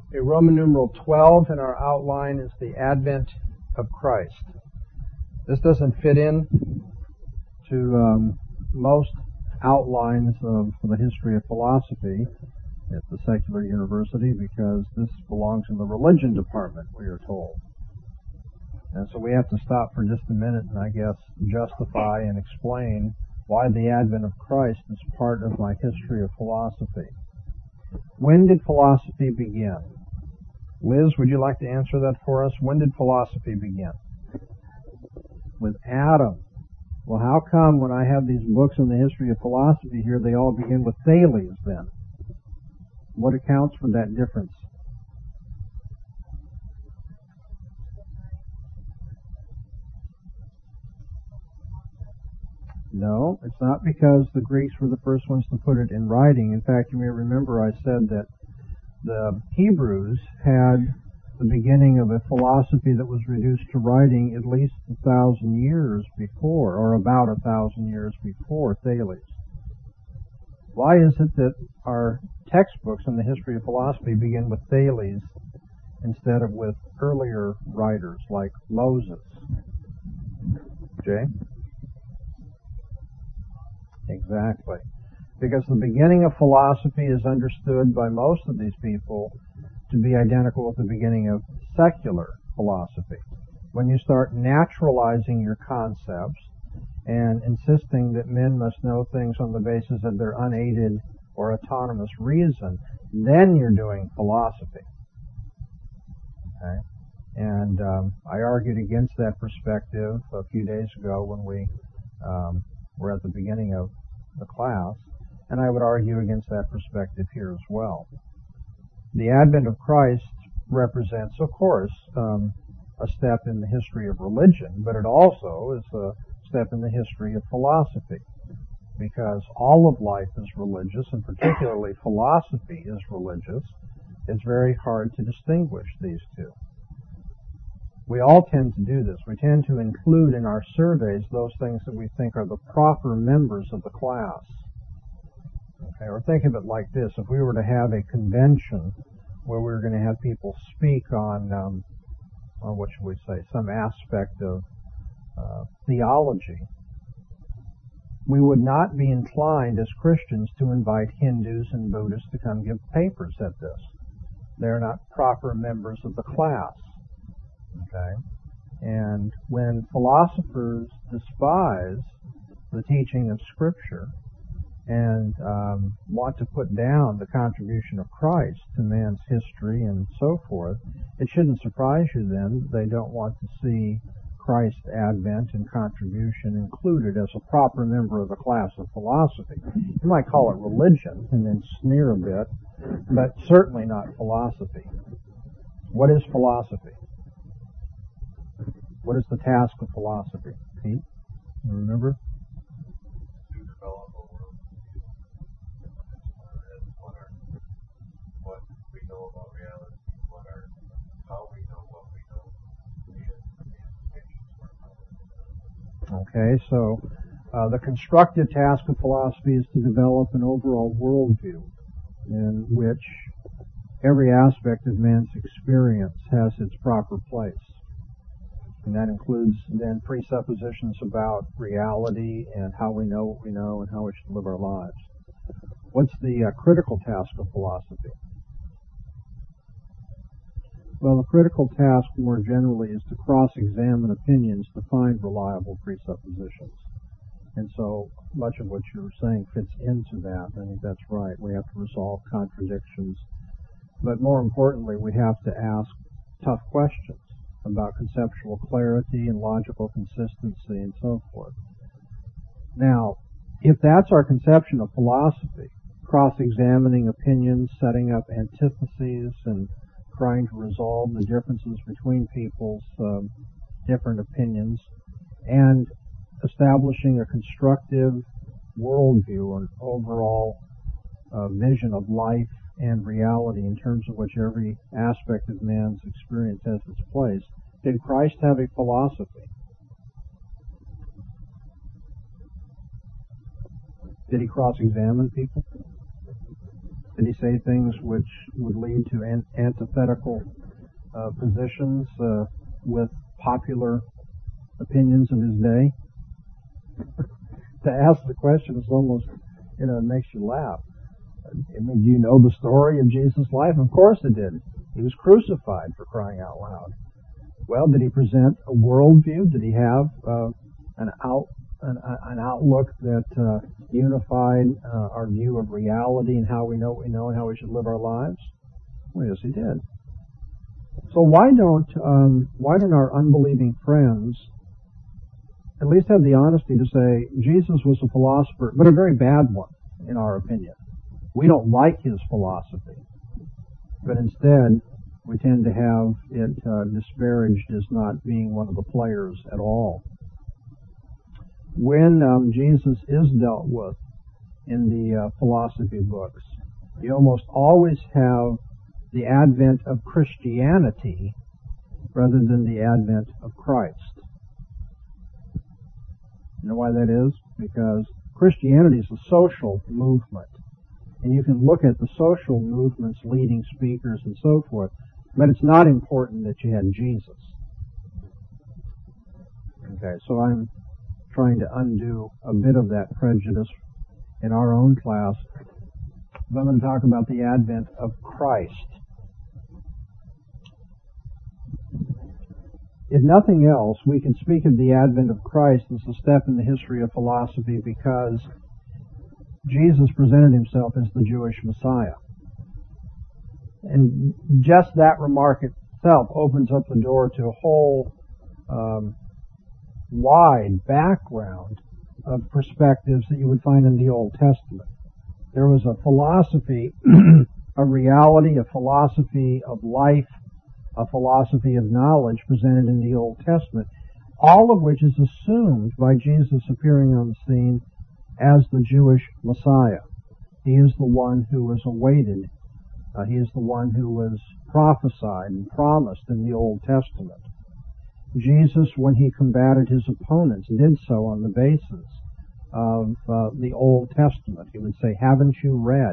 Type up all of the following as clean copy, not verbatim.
Roman numeral 12 in our outline is the advent of Christ. This doesn't fit in to most outlines of the history of philosophy at the secular university because this belongs in the religion department, we are told. And so we have to stop for just a minute and, I guess, justify and explain why the advent of Christ is part of my history of philosophy. When did philosophy begin? Liz, would you like to answer that for us? When did philosophy begin? With Adam. Well, how come when I have these books in the history of philosophy here, they all begin with Thales then? What accounts for that difference? No, it's not because the Greeks were the first ones to put it in writing. In fact, you may remember I said that the Hebrews had the beginning of a philosophy that was reduced to writing at least 1,000 years before, or about 1,000 years before Thales. Why is it that our textbooks in the history of philosophy begin with Thales instead of with earlier writers like Moses? Jay? Exactly. Because the beginning of philosophy is understood by most of these people to be identical with the beginning of secular philosophy. When you start naturalizing your concepts and insisting that men must know things on the basis of their unaided or autonomous reason, then you're doing philosophy. Okay? And I argued against that perspective a few days ago when we were at the beginning of the class, and I would argue against that perspective here as well. The advent of Christ represents, of course, a step in the history of religion, but it also is a step in the history of philosophy, because all of life is religious, and particularly philosophy is religious. It's very hard to distinguish these two. We all tend to do this. We tend to include in our surveys those things that we think are the proper members of the class. Okay, or think of it like this. If we were to have a convention where we were going to have people speak on what should we say, some aspect of theology, we would not be inclined as Christians to invite Hindus and Buddhists to come give papers at this. They're not proper members of the class. Okay? And when philosophers despise the teaching of Scripture and want to put down the contribution of Christ to man's history and so forth, it shouldn't surprise you then that they don't want to see Christ's advent and contribution included as a proper member of the class of philosophy. You might call it religion and then sneer a bit, but certainly not philosophy. What is philosophy? What is the task of philosophy? Pete, you remember? To develop a world what we know about reality, how we know what we know, and the implications for how we know. Okay, so the constructive task of philosophy is to develop an overall worldview in which every aspect of man's experience has its proper place. And that includes then presuppositions about reality and how we know what we know and how we should live our lives. What's the critical task of philosophy? Well, the critical task more generally is to cross-examine opinions to find reliable presuppositions. And so much of what you're saying fits into that. I think that's right. We have to resolve contradictions. But more importantly, we have to ask tough questions about conceptual clarity and logical consistency and so forth. Now, if that's our conception of philosophy, cross-examining opinions, setting up antitheses, and trying to resolve the differences between people's different opinions, and establishing a constructive worldview or an overall vision of life and reality in terms of which every aspect of man's experience has its place. Did Christ have a philosophy? Did he cross-examine people? Did he say things which would lead to antithetical positions with popular opinions of his day? To ask the question is almost, it makes you laugh. I mean, do you know the story of Jesus' life? Of course it did. He was crucified, for crying out loud. Well, did he present a worldview? Did he have an outlook that unified our view of reality and how we know what we know and how we should live our lives? Well, yes, he did. So why don't our unbelieving friends at least have the honesty to say Jesus was a philosopher, but a very bad one, in our opinion. We don't like his philosophy, but instead we tend to have it disparaged as not being one of the players at all. When Jesus is dealt with in the philosophy books, you almost always have the advent of Christianity rather than the advent of Christ. You know why that is? Because Christianity is a social movement. And you can look at the social movement's leading speakers and so forth, but it's not important that you had Jesus. Okay, so I'm trying to undo a bit of that prejudice in our own class. But I'm going to talk about the advent of Christ. If nothing else, we can speak of the advent of Christ as a step in the history of philosophy because Jesus presented himself as the Jewish Messiah. And just that remark itself opens up the door to a whole wide background of perspectives that you would find in the Old Testament. There was a philosophy of reality, a philosophy of life, a philosophy of knowledge presented in the Old Testament, all of which is assumed by Jesus appearing on the scene as the Jewish Messiah. He is the one who was awaited. He is the one who was prophesied and promised in the Old Testament. Jesus, when he combated his opponents, did so on the basis of the Old Testament. He would say, "Haven't you read?"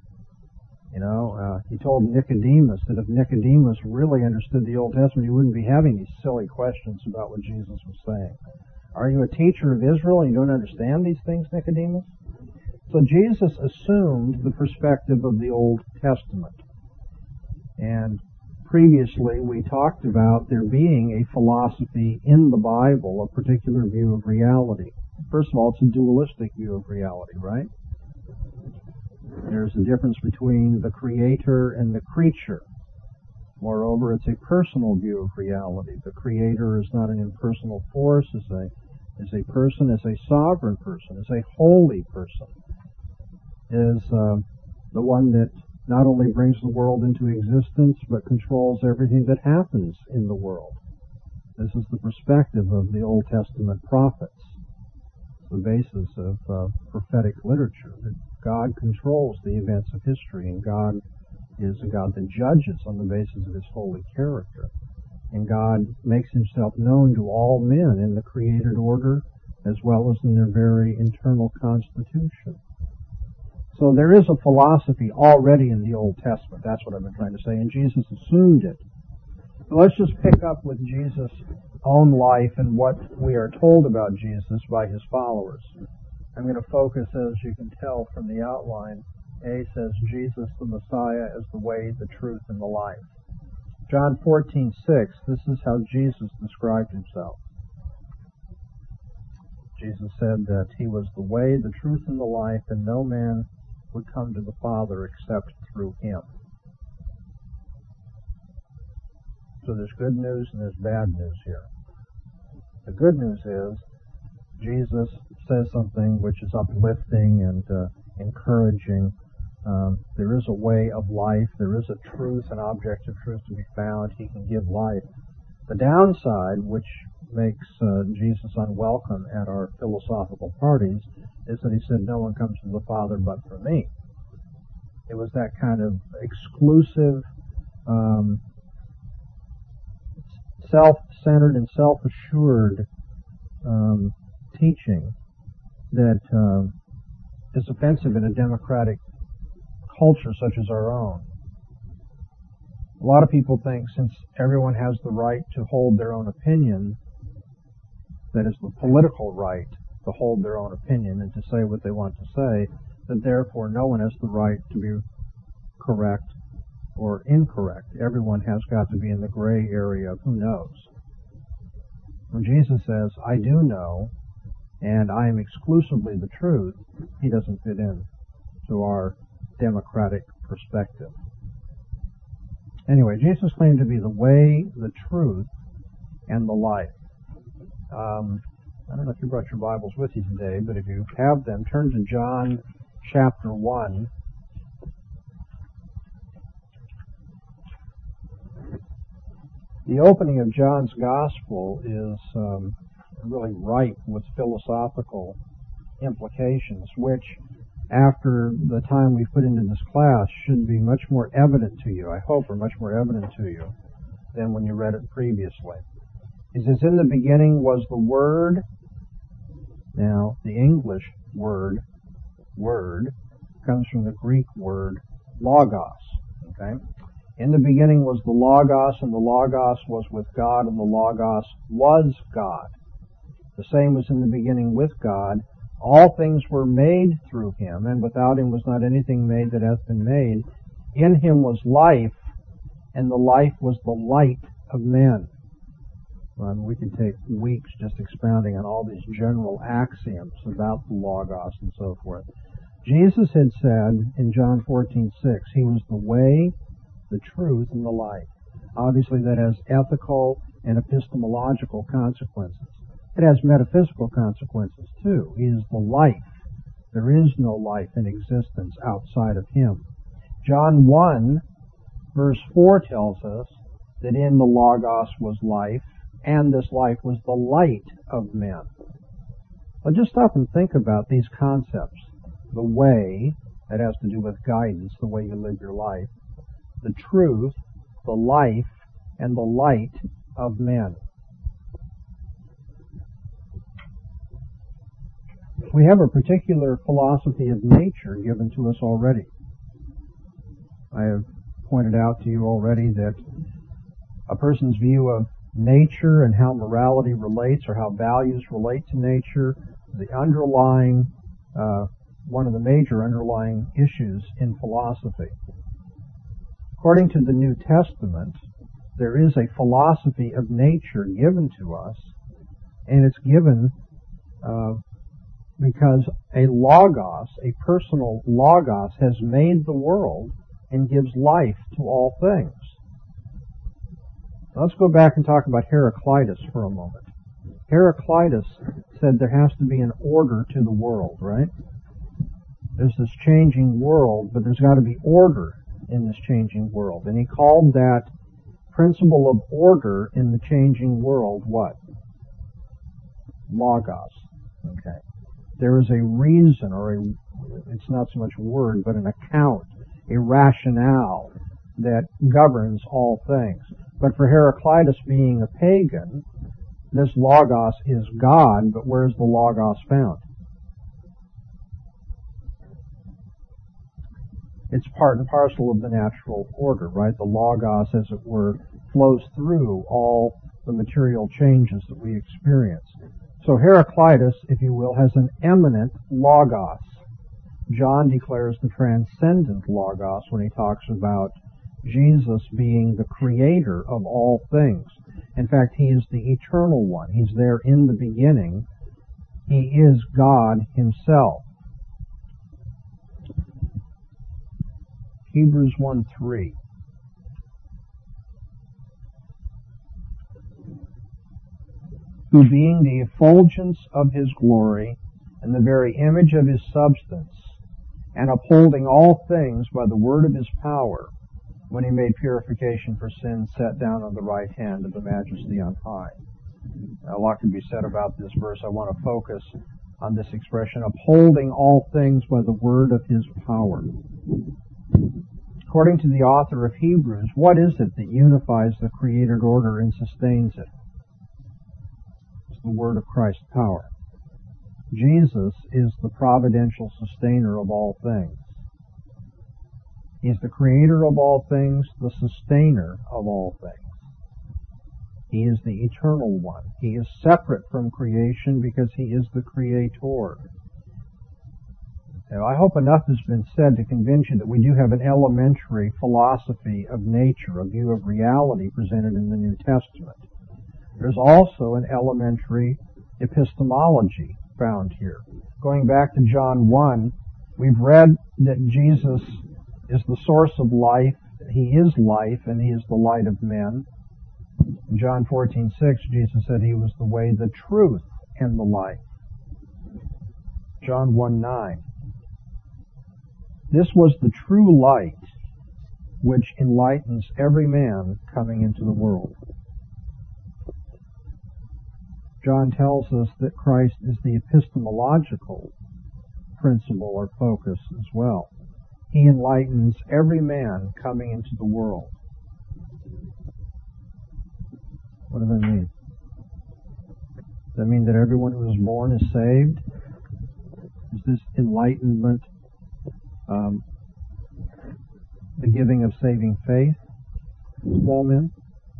He told Nicodemus that if Nicodemus really understood the Old Testament, he wouldn't be having these silly questions about what Jesus was saying. Are you a teacher of Israel and you don't understand these things, Nicodemus? So Jesus assumed the perspective of the Old Testament. And previously we talked about there being a philosophy in the Bible, a particular view of reality. First of all, it's a dualistic view of reality, right? There's a difference between the creator and the creature. Moreover, it's a personal view of reality. The creator is not an impersonal force, is a person, is a sovereign person, is a holy person, is the one that not only brings the world into existence, but controls everything that happens in the world. This is the perspective of the Old Testament prophets, the basis of prophetic literature, that God controls the events of history, and God is a God that judges on the basis of his holy character. And God makes himself known to all men in the created order as well as in their very internal constitution. So there is a philosophy already in the Old Testament. That's what I've been trying to say, and Jesus assumed it. So let's just pick up with Jesus' own life and what we are told about Jesus by his followers. I'm going to focus, as you can tell from the outline. A says Jesus the Messiah is the way, the truth, and the life. John 14:6, this is how Jesus described himself. Jesus said that he was the way, the truth, and the life, and no man would come to the Father except through him. So there's good news and there's bad news here. The good news is Jesus says something which is uplifting and encouraging. There is a way of life. There is a truth, an objective truth to be found. He can give life. The downside, which makes Jesus unwelcome at our philosophical parties, is that he said, "No one comes to the Father but through me." It was that kind of exclusive, self-centered and self-assured teaching that is offensive in a democratic culture such as our own. A lot of people think since everyone has the right to hold their own opinion, that is the political right to hold their own opinion and to say what they want to say, that therefore no one has the right to be correct or incorrect. Everyone has got to be in the gray area of who knows. When Jesus says, I do know, and I am exclusively the truth, he doesn't fit in to our democratic perspective. Anyway, Jesus claimed to be the way, the truth, and the life. I don't know if you brought your Bibles with you today, but if you have them, turn to John chapter 1. The opening of John's Gospel is really ripe with philosophical implications, which, after the time we've put into this class, should be much more evident to you, I hope, are much more evident to you than when you read it previously. It says, in the beginning was the Word. Now, the English word comes from the Greek word logos. Okay? In the beginning was the Logos, and the Logos was with God, and the Logos was God. The same was in the beginning with God. All things were made through him, and without him was not anything made that hath been made. In him was life, and the life was the light of men. We could take weeks just expounding on all these general axioms about the Logos and so forth. Jesus had said in John 14:6, he was the way, the truth, and the life. Obviously that has ethical and epistemological consequences. It has metaphysical consequences too. He is the life. There is no life in existence outside of him. John 1 verse 4 tells us that in the Logos was life, and this life was the light of men. Well, just stop and think about these concepts. The way, that has to do with guidance, the way you live your life. The truth, the life, and the light of men. We have a particular philosophy of nature given to us already. I have pointed out to you already that a person's view of nature and how morality relates, or how values relate to nature, the underlying, one of the major underlying issues in philosophy. According to the New Testament, there is a philosophy of nature given to us, and it's given because a logos, a personal logos, has made the world and gives life to all things. Let's go back and talk about Heraclitus for a moment. Heraclitus said there has to be an order to the world, right? There's this changing world, but there's got to be order in this changing world. And he called that principle of order in the changing world what? Logos. Okay. There is a reason, or it's not so much a word, but an account, a rationale that governs all things. But for Heraclitus, being a pagan, this Logos is God, but where's the Logos found? It's part and parcel of the natural order, right? The Logos, as it were, flows through all the material changes that we experience. So Heraclitus, if you will, has an eminent Logos. John declares the transcendent Logos when he talks about Jesus being the creator of all things. In fact, he is the eternal one. He's there in the beginning. He is God himself. Hebrews 1:3. Who being the effulgence of his glory and the very image of his substance, and upholding all things by the word of his power, when he made purification for sin, sat down on the right hand of the Majesty on high. Now, a lot can be said about this verse. I want to focus on this expression, upholding all things by the word of his power. According to the author of Hebrews, what is it that unifies the created order and sustains it? It's the word of Christ's power. Jesus is the providential sustainer of all things. He's the creator of all things, the sustainer of all things. He is the eternal one. He is separate from creation because he is the creator. Now, I hope enough has been said to convince you that we do have an elementary philosophy of nature, a view of reality presented in the New Testament. There's also an elementary epistemology found here. Going back to John 1, we've read that Jesus is the source of life, he is life, and he is the light of men. In John 14:6, Jesus said he was the way, the truth, and the life. John 1:9. This was the true light which enlightens every man coming into the world. John tells us that Christ is the epistemological principle or focus as well. He enlightens every man coming into the world. What does that mean? Does that mean that everyone who is born is saved? Is this enlightenment the giving of saving faith to all men?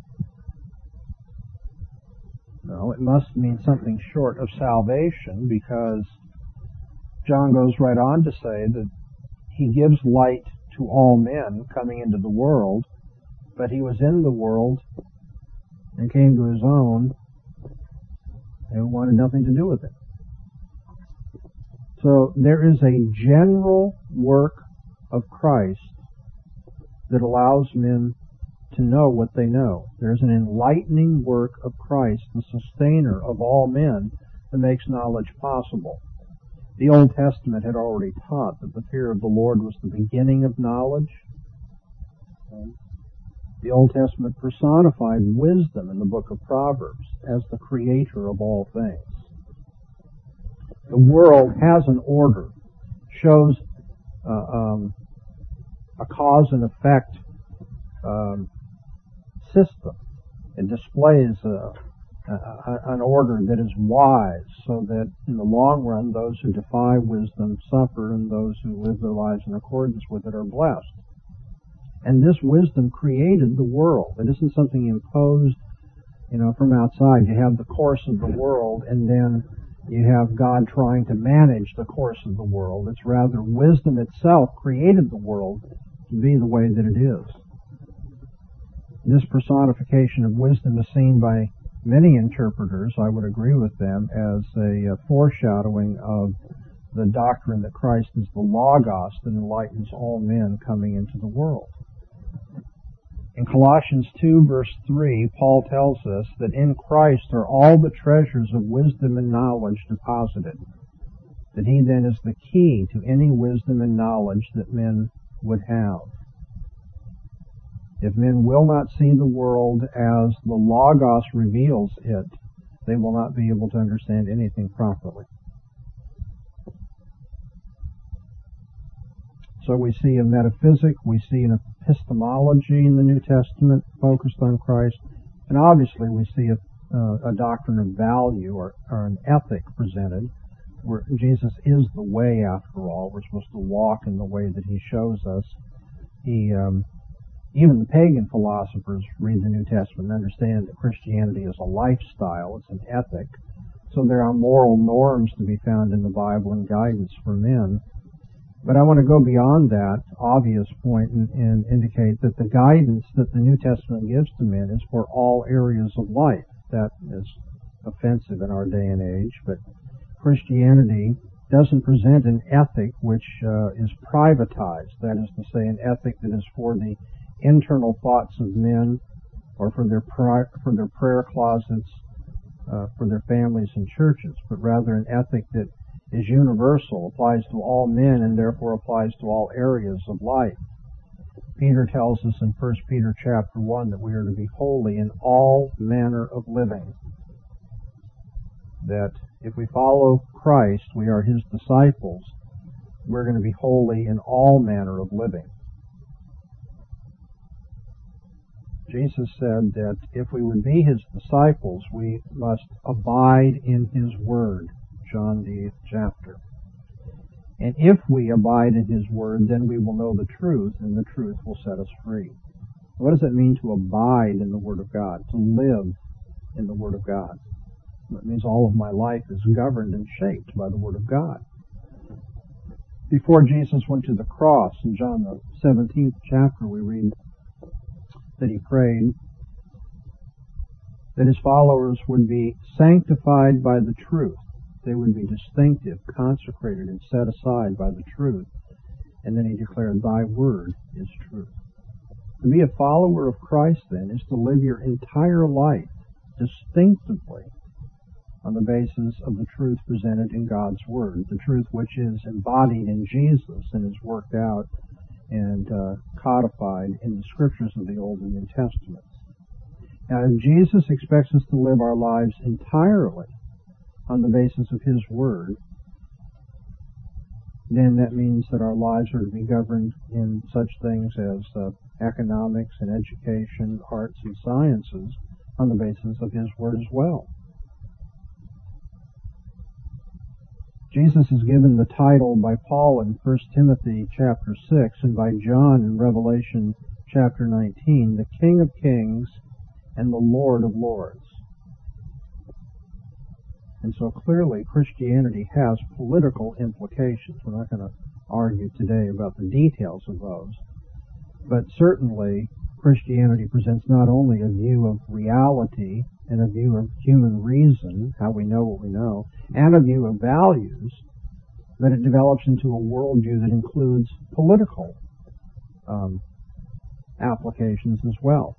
No, it must mean something short of salvation, because John goes right on to say that he gives light to all men coming into the world, but he was in the world and came to his own and wanted nothing to do with it. So there is a general work of Christ that allows men to know what they know. There's an enlightening work of Christ, the sustainer of all men, that makes knowledge possible. The Old Testament had already taught that the fear of the Lord was the beginning of knowledge. The Old Testament personified wisdom in the book of Proverbs as the creator of all things. The world has an order, shows a cause and effect system. It displays an order that is wise, so that in the long run those who defy wisdom suffer, and those who live their lives in accordance with it are blessed. And this wisdom created the world. It isn't something imposed, from outside. You have the course of the world, and then you have God trying to manage the course of the world. It's rather wisdom itself created the world to be the way that it is. This personification of wisdom is seen by many interpreters, I would agree with them, as a foreshadowing of the doctrine that Christ is the Logos that enlightens all men coming into the world. In Colossians 2, verse 3, Paul tells us that in Christ are all the treasures of wisdom and knowledge deposited, that he then is the key to any wisdom and knowledge that men would have. If men will not see the world as the Logos reveals it, they will not be able to understand anything properly. So we see a metaphysic, we see an epistemology in the New Testament focused on Christ, and obviously we see a doctrine of value or an ethic presented, where Jesus is the way after all. We're supposed to walk in the way that he shows us. Even the pagan philosophers read the New Testament and understand that Christianity is a lifestyle, it's an ethic. So there are moral norms to be found in the Bible and guidance for men. But I want to go beyond that obvious point and indicate that the guidance that the New Testament gives to men is for all areas of life. That is offensive in our day and age, but Christianity doesn't present an ethic which is privatized. That is to say, an ethic that is for the internal thoughts of men, or for their prayer closets, for their families and churches, but rather an ethic that is universal, applies to all men, and therefore applies to all areas of life. Peter tells us in 1 Peter chapter 1 that we are to be holy in all manner of living. That if we follow Christ, we are his disciples, we're going to be holy in all manner of living. Jesus said that if we would be his disciples, we must abide in his word. John the 8th chapter. And if we abide in His Word, then we will know the truth, and the truth will set us free. What does it mean to abide in the Word of God, to live in the Word of God? It means all of my life is governed and shaped by the Word of God. Before Jesus went to the cross, in John the 17th chapter, we read that He prayed that His followers would be sanctified by the truth. They would be distinctive, consecrated, and set aside by the truth. And then He declared, Thy Word is truth. To be a follower of Christ, then, is to live your entire life distinctively on the basis of the truth presented in God's Word, the truth which is embodied in Jesus and is worked out and codified in the Scriptures of the Old and New Testaments. Now, if Jesus expects us to live our lives entirely on the basis of His Word, then that means that our lives are to be governed in such things as economics and education, arts and sciences, on the basis of His Word as well. Jesus is given the title by Paul in 1 Timothy chapter 6 and by John in Revelation chapter 19, the King of Kings and the Lord of Lords. And so clearly Christianity has political implications. We're not going to argue today about the details of those. But certainly Christianity presents not only a view of reality and a view of human reason, how we know what we know, and a view of values, but it develops into a worldview that includes political applications as well.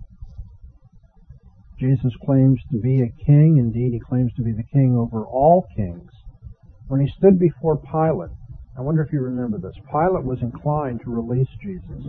Jesus claims to be a king. Indeed, He claims to be the king over all kings. When He stood before Pilate, I wonder if you remember this, Pilate was inclined to release Jesus.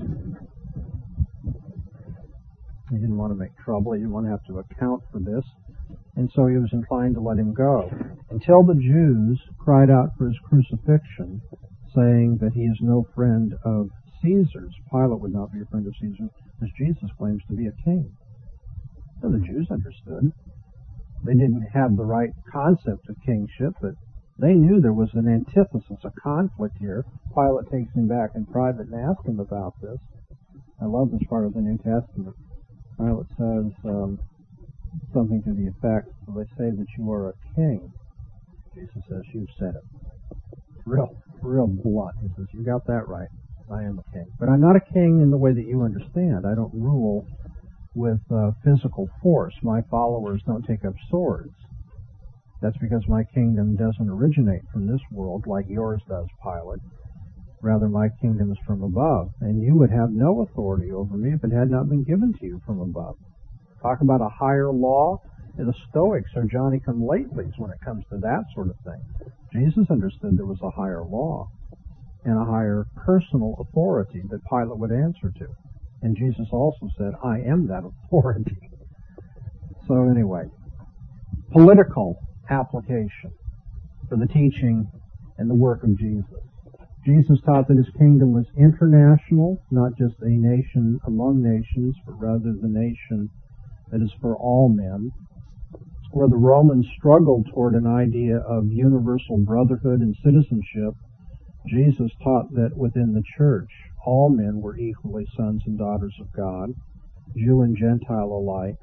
He didn't want to make trouble. He didn't want to have to account for this. And so he was inclined to let Him go. Until the Jews cried out for His crucifixion, saying that He is no friend of Caesar's. Pilate would not be a friend of Caesar, as Jesus claims to be a king. So the Jews understood. They didn't have the right concept of kingship, but they knew there was an antithesis, a conflict here. Pilate takes Him back in private and asks Him about this. I love this part of the New Testament. Pilate says something to the effect, they say that you are a king. Jesus says, you've said it. Real blunt. He says, you got that right. I am a king. But I'm not a king in the way that you understand. I don't rule with physical force. My followers don't take up swords. That's because my kingdom doesn't originate from this world like yours does, Pilate. Rather, my kingdom is from above, and you would have no authority over me if it had not been given to you from above. Talk about a higher law. The Stoics are Johnny-come-latelys when it comes to that sort of thing. Jesus understood there was a higher law and a higher personal authority that Pilate would answer to. And Jesus also said, I am that authority. So anyway, political application for the teaching and the work of Jesus. Jesus taught that His kingdom was international, not just a nation among nations, but rather the nation that is for all men. Where the Romans struggled toward an idea of universal brotherhood and citizenship, Jesus taught that within the church, all men were equally sons and daughters of God, Jew and Gentile alike,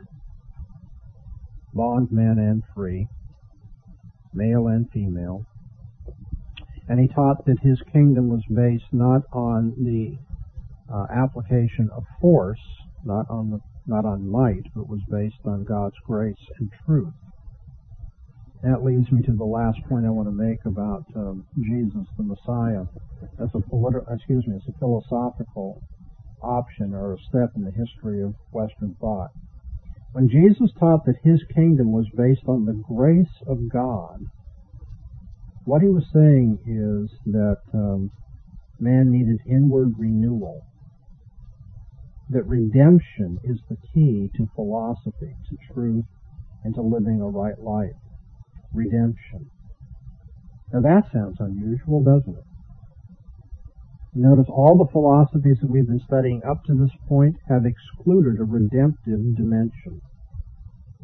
bondman and free, male and female. And He taught that His kingdom was based not on the application of force, not on might, but was based on God's grace and truth. That leads me to the last point I want to make about Jesus, the Messiah, as a philosophical option or a step in the history of Western thought. When Jesus taught that His kingdom was based on the grace of God, what He was saying is that man needed inward renewal, that redemption is the key to philosophy, to truth, and to living a right life. Redemption. Now that sounds unusual, doesn't it? Notice all the philosophies that we've been studying up to this point have excluded a redemptive dimension.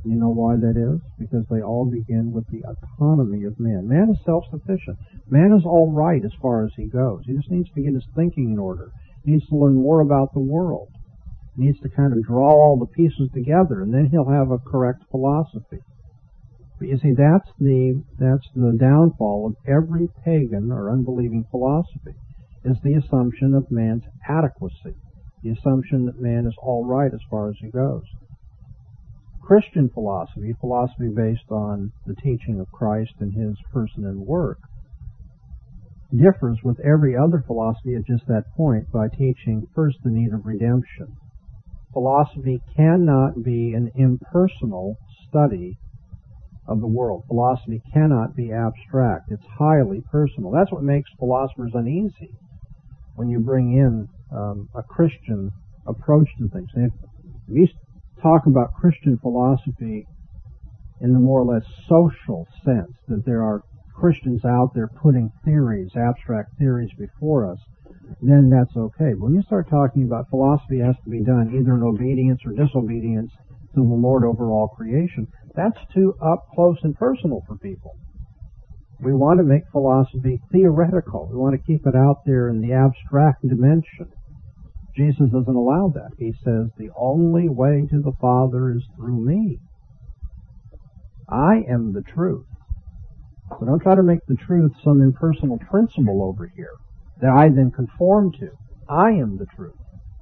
You know why that is? Because they all begin with the autonomy of man. Man is self-sufficient. Man is all right as far as he goes. He just needs to get his thinking in order. He needs to learn more about the world. He needs to kind of draw all the pieces together, and then he'll have a correct philosophy. But you see, that's the downfall of every pagan or unbelieving philosophy, is the assumption of man's adequacy, the assumption that man is all right as far as he goes. Christian philosophy based on the teaching of Christ and his person and work, differs with every other philosophy at just that point by teaching first the need of redemption. Philosophy cannot be an impersonal study of the world. Philosophy cannot be abstract. It's highly personal. That's what makes philosophers uneasy when you bring in a Christian approach to things. And if you talk about Christian philosophy in the more or less social sense, that there are Christians out there putting theories, abstract theories before us, then that's okay. But when you start talking about philosophy has to be done either in obedience or disobedience to the Lord over all creation, that's too up close and personal for people. We want to make philosophy theoretical. We want to keep it out there in the abstract dimension. Jesus doesn't allow that. He says, the only way to the Father is through me. I am the truth. So don't try to make the truth some impersonal principle over here that I then conform to. I am the truth.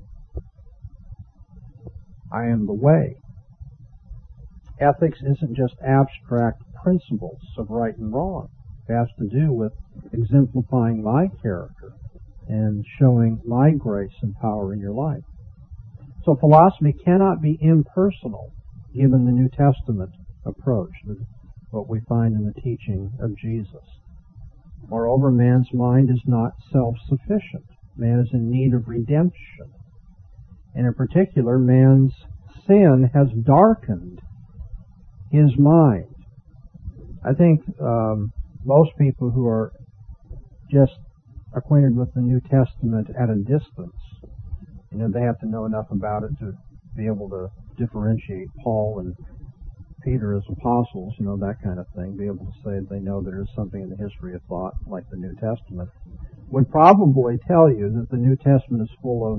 I am the way. Ethics isn't just abstract principles of right and wrong. It has to do with exemplifying my character and showing my grace and power in your life. So philosophy cannot be impersonal given the New Testament approach, what we find in the teaching of Jesus. Moreover, man's mind is not self-sufficient. Man is in need of redemption. And in particular, man's sin has darkened his mind. I think most people who are just acquainted with the New Testament at a distance, they have to know enough about it to be able to differentiate Paul and Peter as apostles, that kind of thing, be able to say they know there is something in the history of thought like the New Testament, would probably tell you that the New Testament is full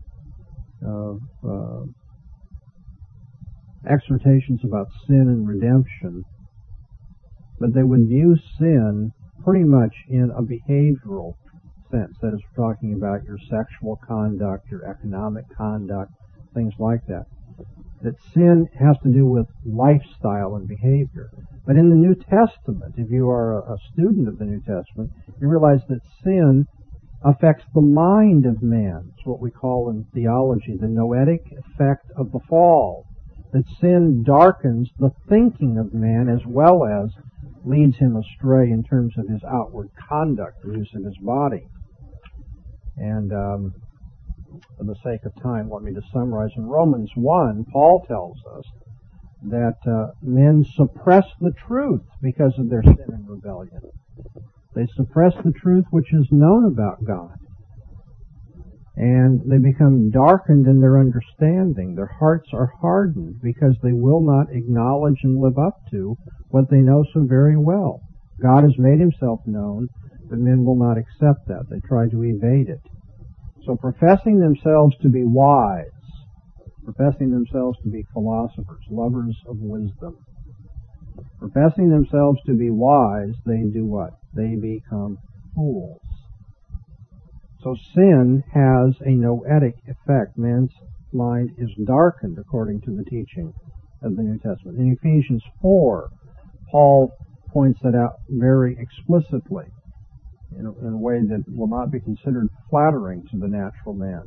of exhortations about sin and redemption, but they would view sin pretty much in a behavioral sense. That is, we're talking about your sexual conduct, your economic conduct, things like that. That sin has to do with lifestyle and behavior. But in the New Testament, if you are a student of the New Testament, you realize that sin affects the mind of man. It's what we call in theology the noetic effect of the fall. That sin darkens the thinking of man as well as leads him astray in terms of his outward conduct, the use of his body. And for the sake of time, let me just summarize. In Romans 1, Paul tells us that men suppress the truth because of their sin and rebellion. They suppress the truth which is known about God. And they become darkened in their understanding. Their hearts are hardened because they will not acknowledge and live up to what they know so very well. God has made himself known, but men will not accept that. They try to evade it. So professing themselves to be wise, professing themselves to be philosophers, lovers of wisdom, professing themselves to be wise, they do what? They become fools. So sin has a noetic effect. Man's mind is darkened according to the teaching of the New Testament. In Ephesians 4, Paul points that out very explicitly in a way that will not be considered flattering to the natural man.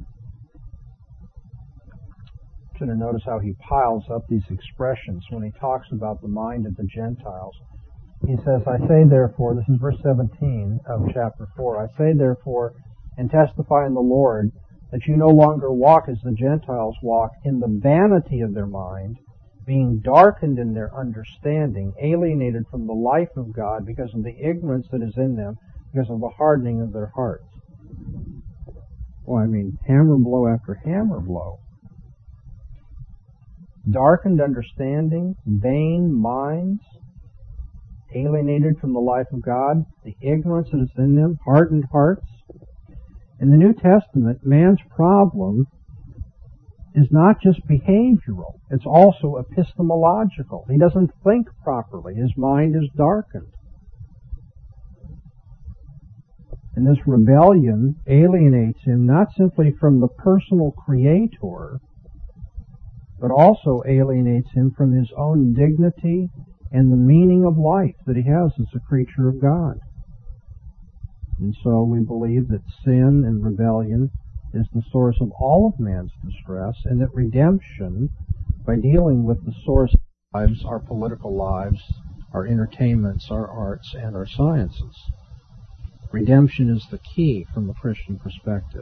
You should notice how he piles up these expressions when he talks about the mind of the Gentiles. He says, I say therefore, this is verse 17 of chapter 4, I say therefore, and testify in the Lord, that you no longer walk as the Gentiles walk in the vanity of their mind, being darkened in their understanding, alienated from the life of God because of the ignorance that is in them, because of the hardening of their hearts. Well, hammer blow after hammer blow. darkened understanding, vain minds, alienated from the life of God, the ignorance that is in them, hardened hearts. In the New Testament, man's problem is not just behavioral, it's also epistemological. He doesn't think properly. His mind is darkened. And this rebellion alienates him not simply from the personal Creator, but also alienates him from his own dignity and the meaning of life that he has as a creature of God. And so we believe that sin and rebellion is the source of all of man's distress, and that redemption, by dealing with the source of our lives, our political lives, our entertainments, our arts, and our sciences. Redemption is the key from the Christian perspective.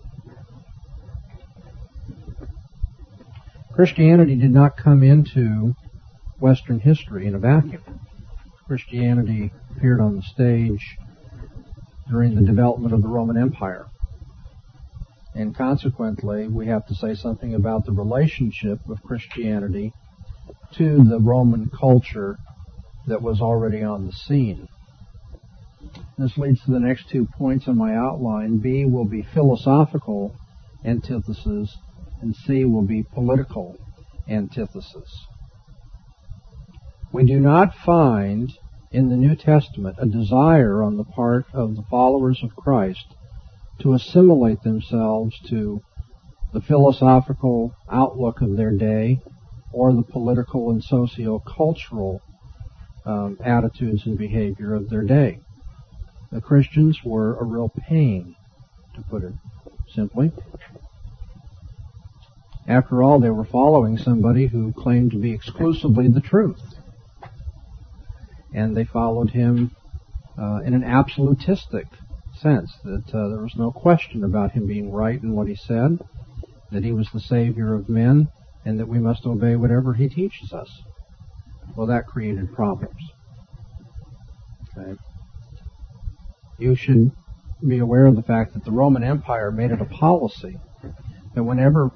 Christianity did not come into Western history in a vacuum. Christianity appeared on the stage during the development of the Roman Empire. And consequently, we have to say something about the relationship of Christianity to the Roman culture that was already on the scene. This leads to the next 2 points on my outline. B will be philosophical antithesis, and C will be political antithesis. We do not find in the New Testament a desire on the part of the followers of Christ to assimilate themselves to the philosophical outlook of their day or the political and socio-cultural attitudes and behavior of their day. The Christians were a real pain, to put it simply. After all, they were following somebody who claimed to be exclusively the truth. And they followed him in an absolutistic sense, that there was no question about him being right in what he said, that he was the Savior of men, and that we must obey whatever he teaches us. Well, that created problems. Okay. You should be aware of the fact that the Roman Empire made it a policy that whenever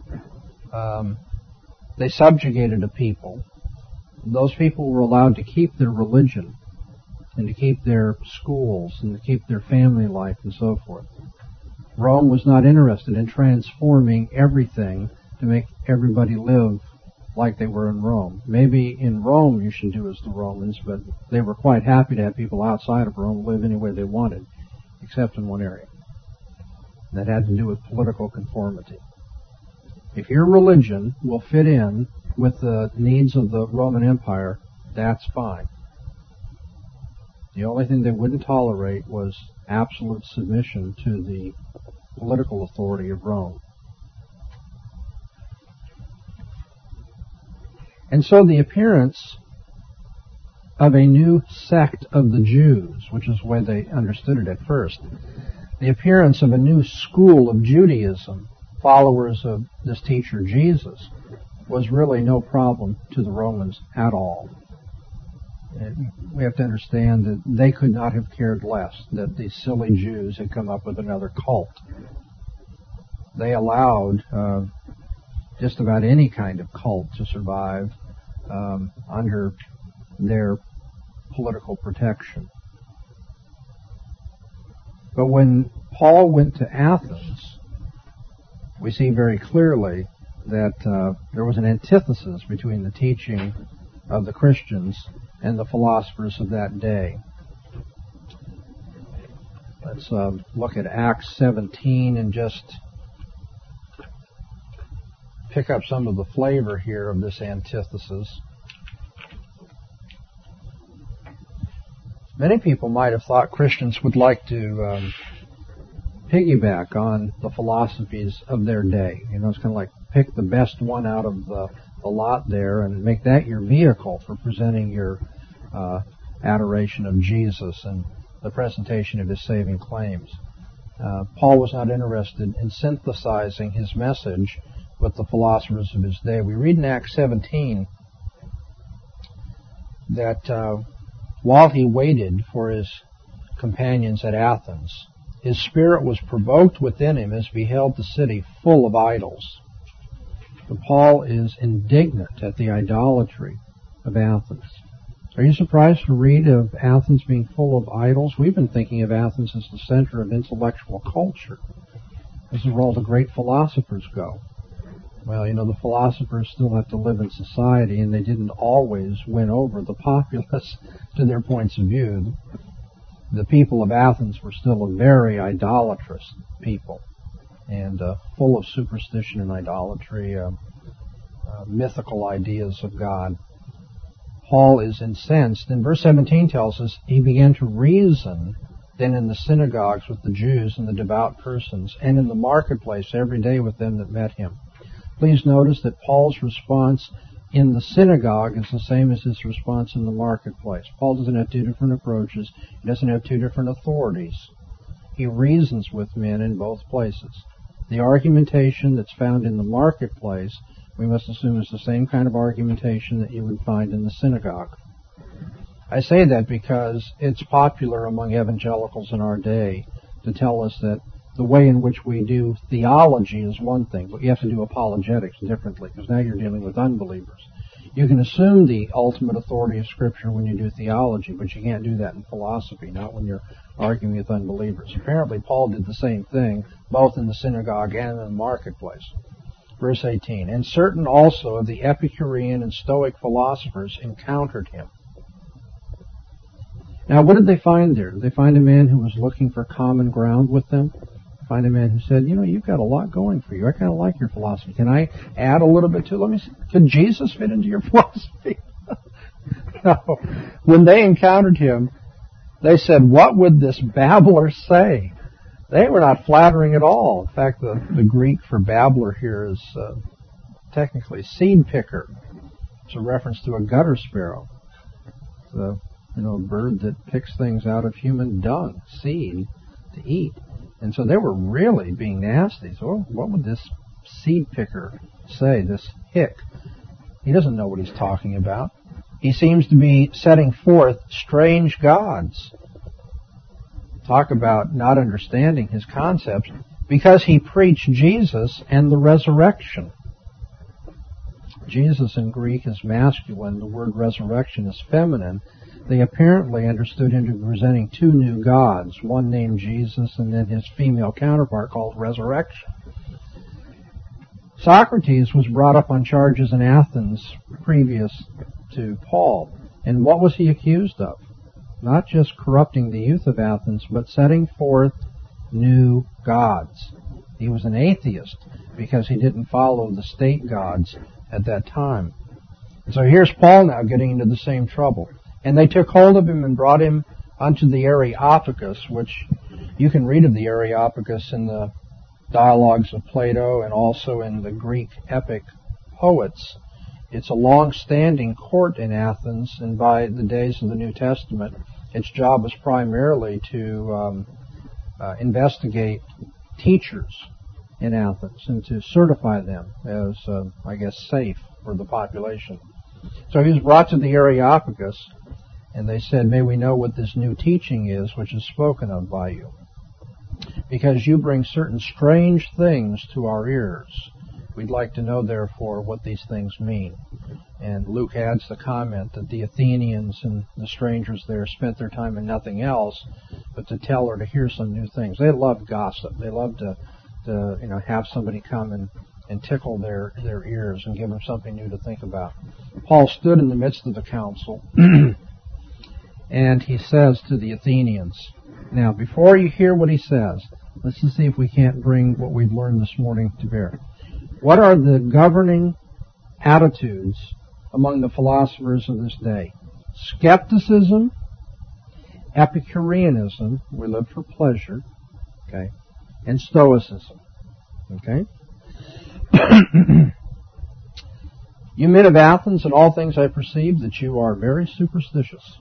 they subjugated a people, those people were allowed to keep their religion and to keep their schools and to keep their family life and so forth. Rome was not interested in transforming everything to make everybody live like they were in Rome. Maybe in Rome you should do as the Romans, but they were quite happy to have people outside of Rome live any way they wanted, except in one area. And that had to do with political conformity. If your religion will fit in with the needs of the Roman Empire, that's fine. The only thing they wouldn't tolerate was absolute submission to the political authority of Rome. And so the appearance of a new sect of the Jews, which is the way they understood it at first, the appearance of a new school of Judaism, followers of this teacher Jesus, was really no problem to the Romans at all. We have to understand that they could not have cared less that these silly Jews had come up with another cult. They allowed just about any kind of cult to survive under their political protection. But when Paul went to Athens, we see very clearly that there was an antithesis between the teaching of the Christians and the philosophers of that day. Let's look at Acts 17 and just pick up some of the flavor here of this antithesis. Many people might have thought Christians would like to piggyback on the philosophies of their day. You know, it's kind of like pick the best one out of the lot there and make that your vehicle for presenting your adoration of Jesus and the presentation of his saving claims. Paul was not interested in synthesizing his message with the philosophers of his day. We read in Acts 17 that while he waited for his companions at Athens, his spirit was provoked within him as he beheld the city full of idols. Paul is indignant at the idolatry of Athens. Are you surprised to read of Athens being full of idols? We've been thinking of Athens as the center of intellectual culture. This is where all the great philosophers go. Well, the philosophers still have to live in society, and they didn't always win over the populace to their points of view. The people of Athens were still a very idolatrous people, and full of superstition and idolatry, mythical ideas of God. Paul is incensed, and verse 17 tells us he began to reason then in the synagogues with the Jews and the devout persons, and in the marketplace every day with them that met him. Please notice that Paul's response in the synagogue is the same as his response in the marketplace. Paul doesn't have two different approaches. He doesn't have two different authorities. He reasons with men in both places. The argumentation that's found in the marketplace, we must assume, is the same kind of argumentation that you would find in the synagogue. I say that because it's popular among evangelicals in our day to tell us that the way in which we do theology is one thing, but you have to do apologetics differently, because now you're dealing with unbelievers. You can assume the ultimate authority of Scripture when you do theology, but you can't do that in philosophy, not when you're arguing with unbelievers. Apparently, Paul did the same thing, both in the synagogue and in the marketplace. Verse 18, and certain also of the Epicurean and Stoic philosophers encountered him. Now, what did they find there? Did they find a man who was looking for common ground with them? Find a man who said, you've got a lot going for you. I kind of like your philosophy. Can I add a little bit to it? Let me see. Could Jesus fit into your philosophy? No. When they encountered him, they said, what would this babbler say? They were not flattering at all. In fact, the Greek for babbler here is technically seed picker. It's a reference to a gutter sparrow. It's a bird that picks things out of human dung, seed, to eat. And so they were really being nasty. So what would this seed picker say, this hick? He doesn't know what he's talking about. He seems to be setting forth strange gods. Talk about not understanding his concepts, because he preached Jesus and the resurrection. Jesus in Greek is masculine. The word resurrection is feminine. They apparently understood him to be presenting two new gods, one named Jesus and then his female counterpart called Resurrection. Socrates was brought up on charges in Athens previous to Paul. And what was he accused of? Not just corrupting the youth of Athens, but setting forth new gods. He was an atheist because he didn't follow the state gods at that time. And so here's Paul now getting into the same trouble. And they took hold of him and brought him unto the Areopagus, which you can read of the Areopagus in the dialogues of Plato and also in the Greek epic poets. It's a long-standing court in Athens, and by the days of the New Testament, its job was primarily to investigate teachers in Athens and to certify them as, safe for the population. So he was brought to the Areopagus, and they said, may we know what this new teaching is which is spoken of by you, because you bring certain strange things to our ears. We'd like to know, therefore, what these things mean. And Luke adds the comment that the Athenians and the strangers there spent their time in nothing else but to tell or to hear some new things. They loved gossip. They loved to have somebody come and tickle their ears and give them something new to think about. Paul stood in the midst of the council, and he says to the Athenians, now, before you hear what he says, let's just see if we can't bring what we've learned this morning to bear. What are the governing attitudes among the philosophers of this day? Skepticism, Epicureanism, we live for pleasure, okay, and Stoicism, okay? You men of Athens, in all things I perceive that you are very superstitious.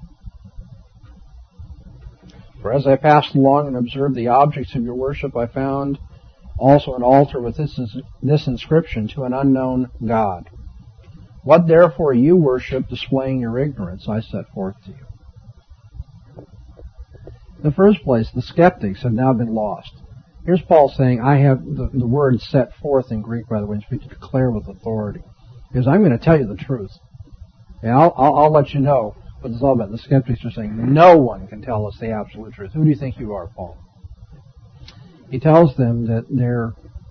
For as I passed along and observed the objects of your worship, I found also an altar with this inscription, to an unknown God. What therefore you worship, displaying your ignorance, I set forth to you. In the first place, the skeptics have now been lost. Here's Paul saying, I have the word set forth in Greek, by the way, to declare with authority. Because I'm going to tell you the truth. And I'll let you know what it's all about. The skeptics are saying, no one can tell us the absolute truth. Who do you think you are, Paul? He tells them that their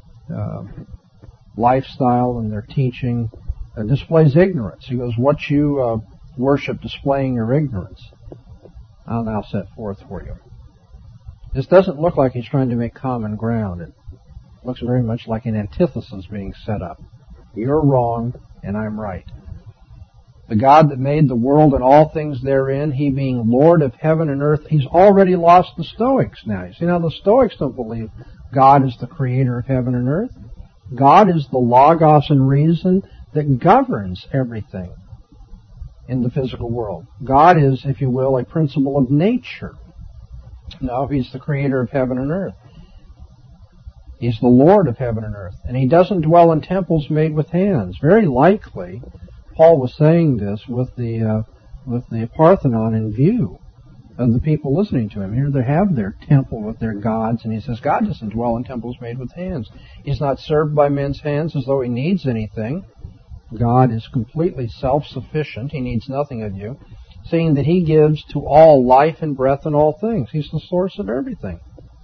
lifestyle and their teaching displays ignorance. He goes, what you worship displaying your ignorance, I'll now set forth for you. This doesn't look like he's trying to make common ground. It looks very much like an antithesis being set up. You're wrong, and I'm right. The God that made the world and all things therein, He being Lord of heaven and earth, He's already lost the Stoics now. You see, now the Stoics don't believe God is the creator of heaven and earth. God is the logos and reason that governs everything in the physical world. God is, if you will, a principle of nature. No, He's the creator of heaven and earth. He's the Lord of heaven and earth. And He doesn't dwell in temples made with hands. Very likely, Paul was saying this with the Parthenon in view of the people listening to him. Here they have their temple with their gods, and he says, God doesn't dwell in temples made with hands. He's not served by men's hands as though He needs anything. God is completely self-sufficient. He needs nothing of you, seeing that He gives to all life and breath and all things. He's the source of everything.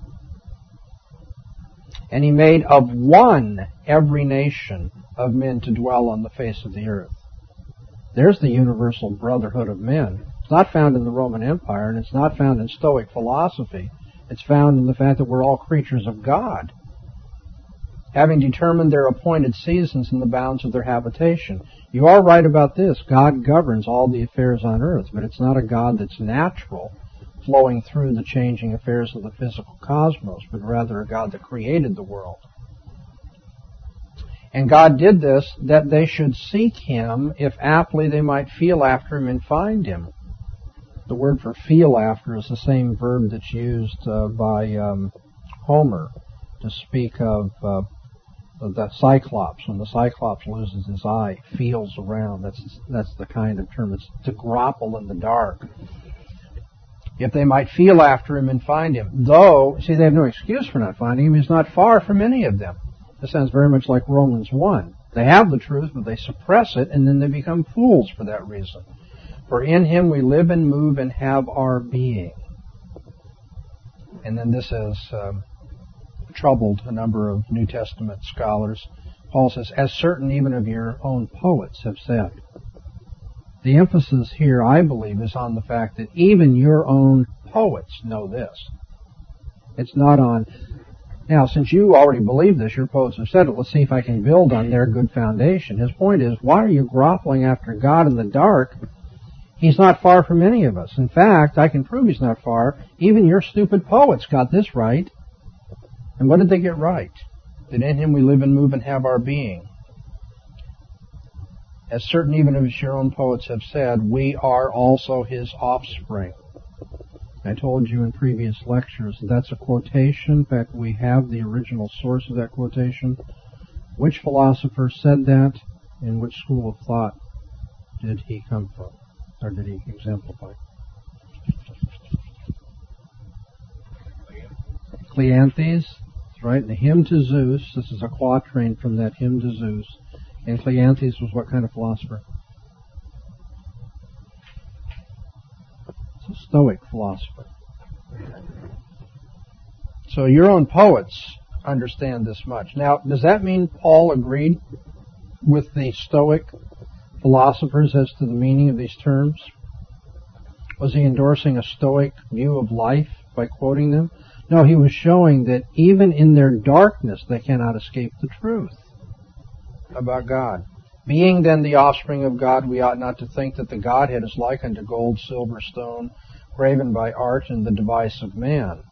And He made of one every nation of men to dwell on the face of the earth. There's the universal brotherhood of men. It's not found in the Roman Empire, and it's not found in Stoic philosophy. It's found in the fact that we're all creatures of God, having determined their appointed seasons and the bounds of their habitation. You are right about this. God governs all the affairs on earth, but it's not a God that's natural, flowing through the changing affairs of the physical cosmos, but rather a God that created the world. And God did this that they should seek Him, if aptly they might feel after Him and find Him. The word for feel after is the same verb that's used by Homer to speak of the Cyclops. When the Cyclops loses his eye, feels around. That's the kind of term. It's to grapple in the dark. If they might feel after Him and find Him. Though, see, they have no excuse for not finding Him. He's not far from any of them. This sounds very much like Romans 1. They have the truth, but they suppress it, and then they become fools for that reason. For in Him we live and move and have our being. And then this has troubled a number of New Testament scholars. Paul says, as certain even of your own poets have said. The emphasis here, I believe, is on the fact that even your own poets know this. It's not on, now, since you already believe this, your poets have said it, let's see if I can build on their good foundation. His point is, why are you groveling after God in the dark? He's not far from any of us. In fact, I can prove He's not far. Even your stupid poets got this right. And what did they get right? That in Him we live and move and have our being. As certain even as your own poets have said, we are also His offspring. I told you in previous lectures that's a quotation. In fact, we have the original source of that quotation. Which philosopher said that? In which school of thought did he come from? Or did he exemplify? Cleanthes, right? The hymn to Zeus. This is a quatrain from that hymn to Zeus. And Cleanthes was what kind of philosopher? It's a Stoic philosopher. So your own poets understand this much. Now, does that mean Paul agreed with the Stoic philosophers as to the meaning of these terms? Was he endorsing a Stoic view of life by quoting them? No, he was showing that even in their darkness they cannot escape the truth about God. Being then the offspring of God, we ought not to think that the Godhead is like unto gold, silver, stone, graven by art and the device of man.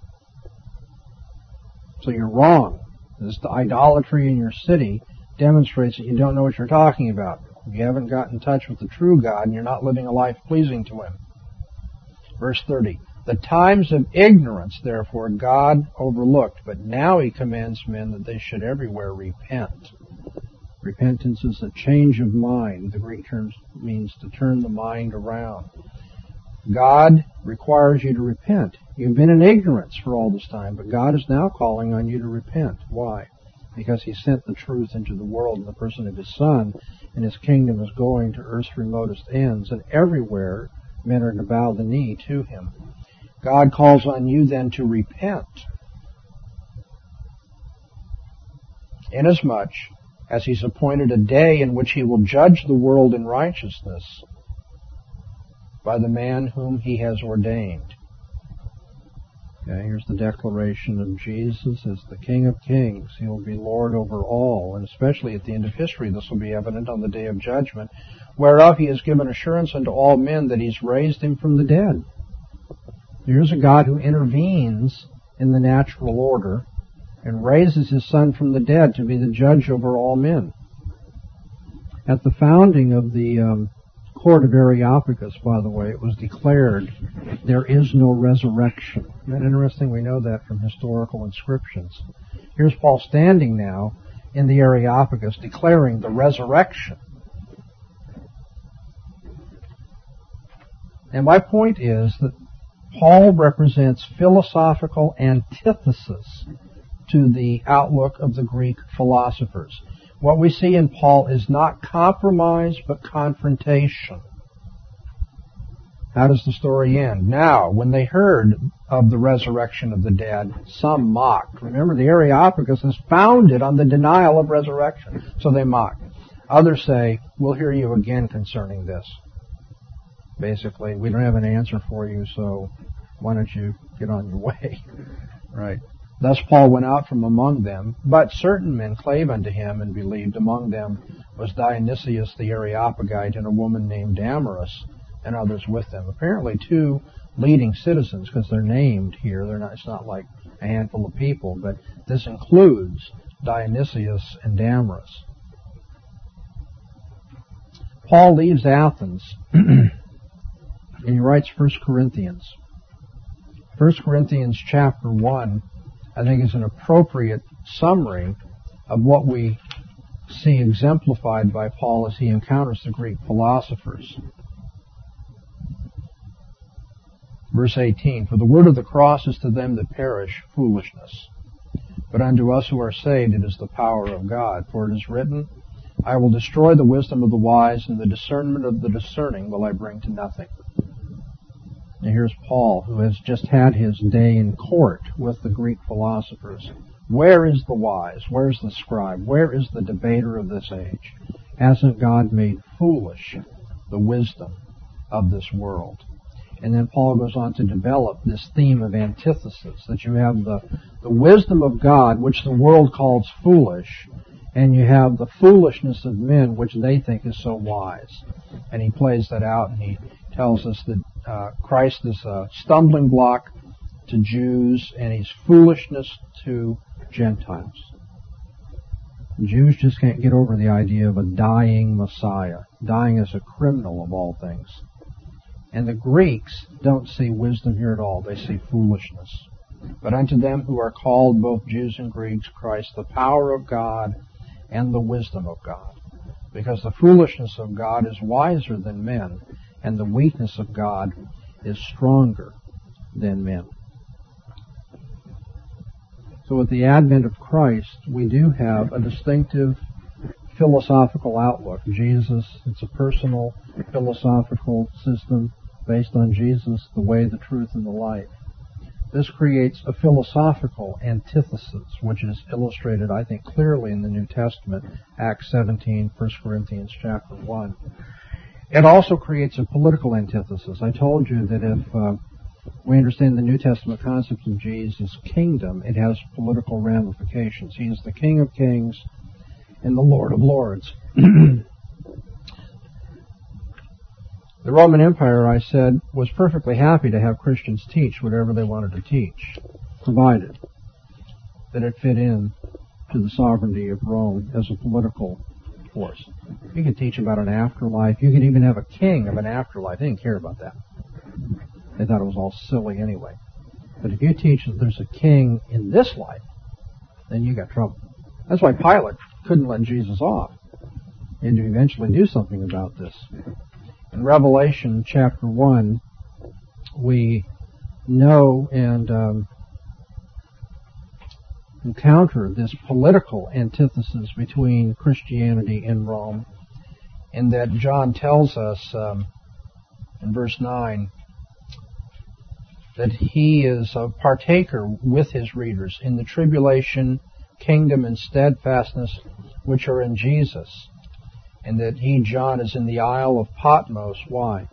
So you're wrong. This idolatry in your city demonstrates that you don't know what you're talking about. You haven't got in touch with the true God, and you're not living a life pleasing to Him. Verse 30. The times of ignorance, therefore, God overlooked, but now He commands men that they should everywhere repent. Repentance is a change of mind. The Greek term means to turn the mind around. God requires you to repent. You've been in ignorance for all this time, but God is now calling on you to repent. Why? Because He sent the truth into the world in the person of His Son, and His kingdom is going to earth's remotest ends, and everywhere men are to bow the knee to Him. God calls on you then to repent, inasmuch as He's appointed a day in which He will judge the world in righteousness by the man whom He has ordained. Okay, here's the declaration of Jesus as the King of Kings. He will be Lord over all, and especially at the end of history this will be evident on the day of judgment, whereof He has given assurance unto all men that He's raised Him from the dead. Here's a God who intervenes in the natural order and raises His Son from the dead to be the judge over all men. At the founding of the court of Areopagus, by the way, it was declared there is no resurrection. Isn't that interesting? We know that from historical inscriptions. Here's Paul standing now in the Areopagus declaring the resurrection. And my point is that Paul represents philosophical antithesis to the outlook of the Greek philosophers. What we see in Paul is not compromise, but confrontation. How does the story end? Now, when they heard of the resurrection of the dead, some mocked. Remember, the Areopagus is founded on the denial of resurrection, so they mocked. Others say, we'll hear you again concerning this. Basically, we don't have an answer for you, so why don't you get on your way? Right. Thus Paul went out from among them, but certain men clave unto him and believed. Among them was Dionysius the Areopagite and a woman named Damaris, and others with them. Apparently two leading citizens, because they're named here. It's not like a handful of people, but this includes Dionysius and Damaris. Paul leaves Athens, and he writes 1 Corinthians. 1 Corinthians chapter 1, I think, is an appropriate summary of what we see exemplified by Paul as he encounters the Greek philosophers. Verse 18, for the word of the cross is to them that perish foolishness, but unto us who are saved it is the power of God. For it is written, I will destroy the wisdom of the wise, and the discernment of the discerning will I bring to nothing. Now here's Paul, who has just had his day in court with the Greek philosophers. Where is the wise? Where's the scribe? Where is the debater of this age? Hasn't God made foolish the wisdom of this world? And then Paul goes on to develop this theme of antithesis, that you have the wisdom of God, which the world calls foolish, and you have the foolishness of men, which they think is so wise. And he plays that out, and he tells us that Christ is a stumbling block to Jews, and He's foolishness to Gentiles. Jews just can't get over the idea of a dying Messiah, dying as a criminal of all things. And the Greeks don't see wisdom here at all. They see foolishness. But unto them who are called, both Jews and Greeks, Christ, the power of God and the wisdom of God. Because the foolishness of God is wiser than men, and the weakness of God is stronger than men. So with the advent of Christ, we do have a distinctive philosophical outlook. Jesus, it's a personal philosophical system based on Jesus, the way, the truth, and the life. This creates a philosophical antithesis, which is illustrated, I think, clearly in the New Testament, Acts 17, 1 Corinthians chapter 1. It also creates a political antithesis. I told you that if we understand the New Testament concept of Jesus' kingdom, it has political ramifications. He is the King of Kings and the Lord of Lords. The Roman Empire, I said, was perfectly happy to have Christians teach whatever they wanted to teach, provided that it fit in to the sovereignty of Rome as a political force. You could teach about an afterlife. You could even have a king of an afterlife. They didn't care about that. They thought it was all silly anyway. But if you teach that there's a king in this life, then you got trouble. That's why Pilate couldn't let Jesus off. He had to eventually do something about this. In Revelation chapter 1, we know and encounter this political antithesis between Christianity and Rome, and that John tells us in verse 9 that he is a partaker with his readers in the tribulation, kingdom, and steadfastness which are in Jesus, and that he, John, is in the Isle of Patmos. Why?